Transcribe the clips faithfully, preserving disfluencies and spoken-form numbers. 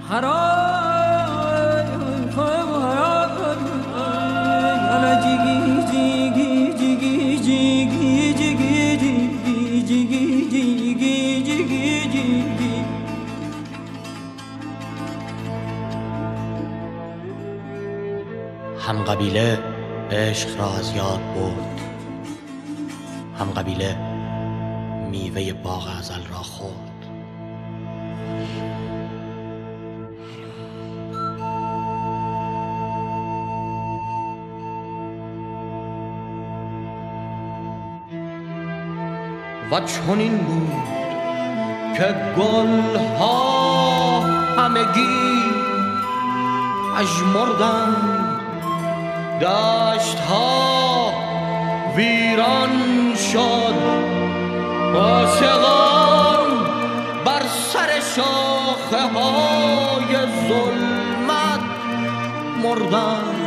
هم قبیله عشق را از یاد برد، هم قبیله میوه باغ ازل را خورد. و چنین بود که گلها همگی اژمردند، دشتها ویران شد، عاشقان بر سر شاخه های ظلمت مردند.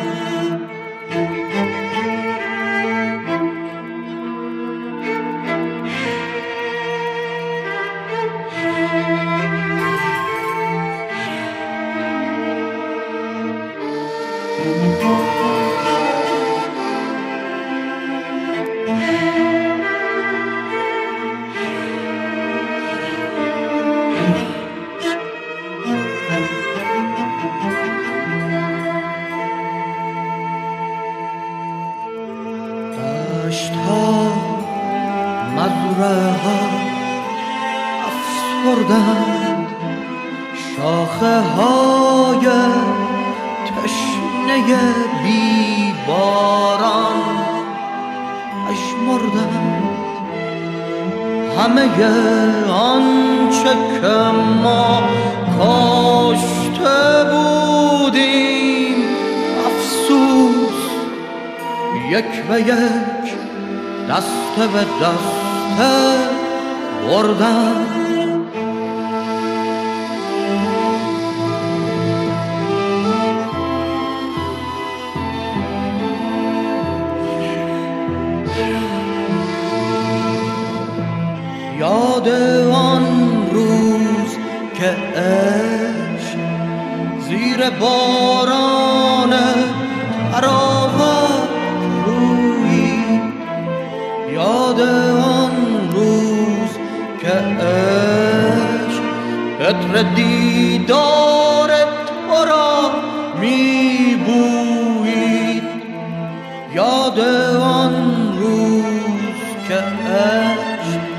دشت‌ها مزرعه‌ها افسردند، شاخه‌های تشنه بی باران اژمردند. همه آنچه که ما کاشته بودیم افسوس یک به یک دسته به دسته بردند. یاد آن روز که عشق زیر باران تراوت رویی، یاد آن روز که عشق عطر دیدار تو را می بویید، یاد آن روز که عشق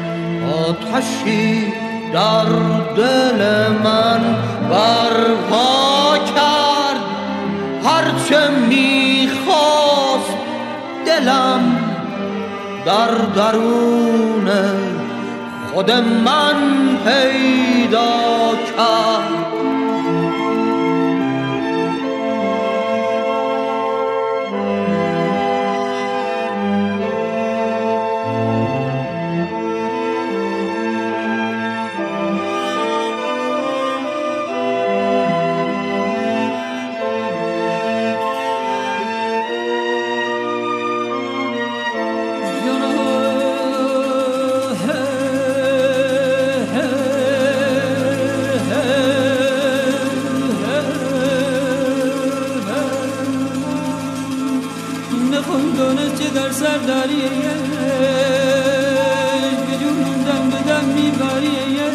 آتشی در دل من برپا کرد. هرچه میخواست دلم در درون خود من پیدا کرد. در سر داری به جونم دم به دم میبری،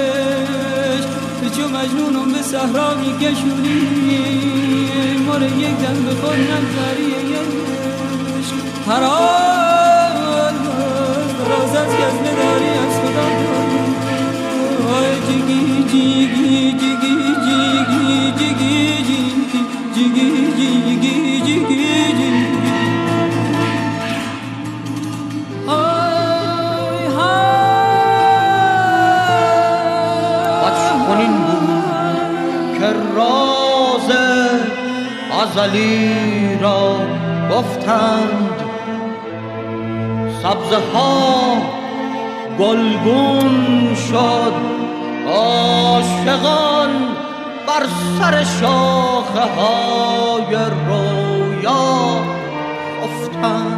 چو مجنونم به صحرا میکشونی، ما رو یک دم به خود نگذاری. هر آن راز از کس نداری از خدا جگی جگی جگی جگی جگی جگی جگی جگی جگی. راز ازلی را گفتند، سبزه ها گلگون شد، عاشقان بر سر شاخه های رویا افتند.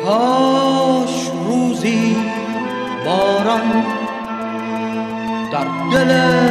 کاش روزی باران در دل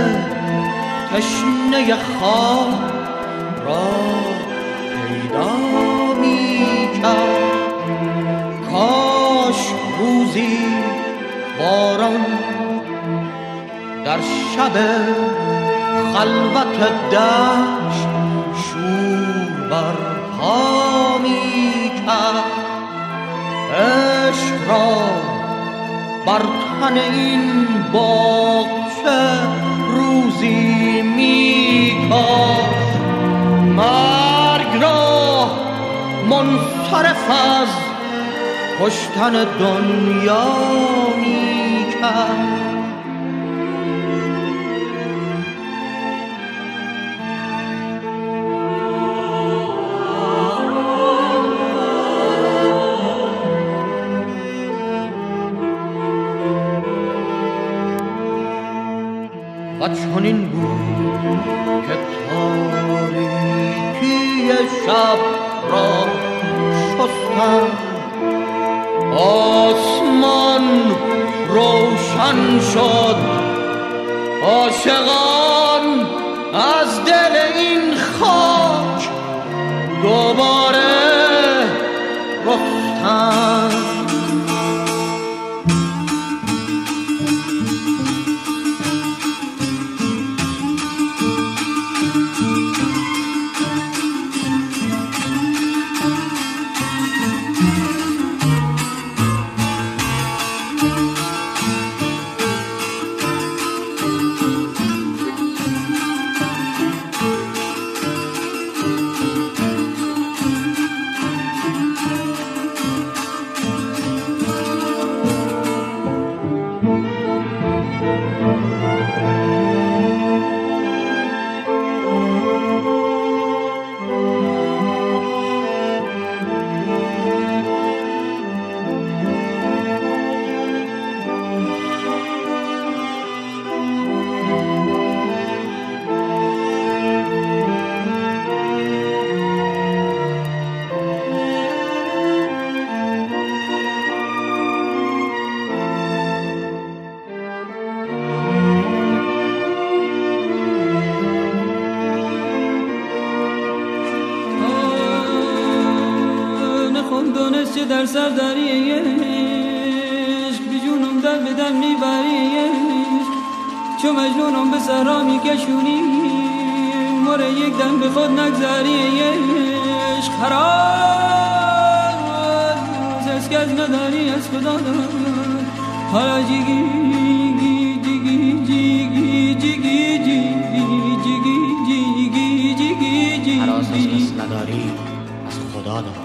تشنه خاک را پیدا می کرد. کاش روزی باران در شب خلوت دشت شور بر پا می کرد. عشق را بر تن این باغچه روزی می کاشت. مرگ را منصرف از کشتن دنیا می کرد. و چنین بود که تاریکی شب را شستند. آسمان روشن شد. عاشقان از دل این خاک دوباره رفتند. چه در سر داری عشق بی جونم دل به دل میبری عشق چو مجنونم به صحرا میکشونی مره یک دم به خود نگذاری عشق هراز از کس نداری از خدا دار حالا جیگی جیگی جیگی جیگی جیگی جیگی جیگی جیگی هراز از کس نداری از خدا دار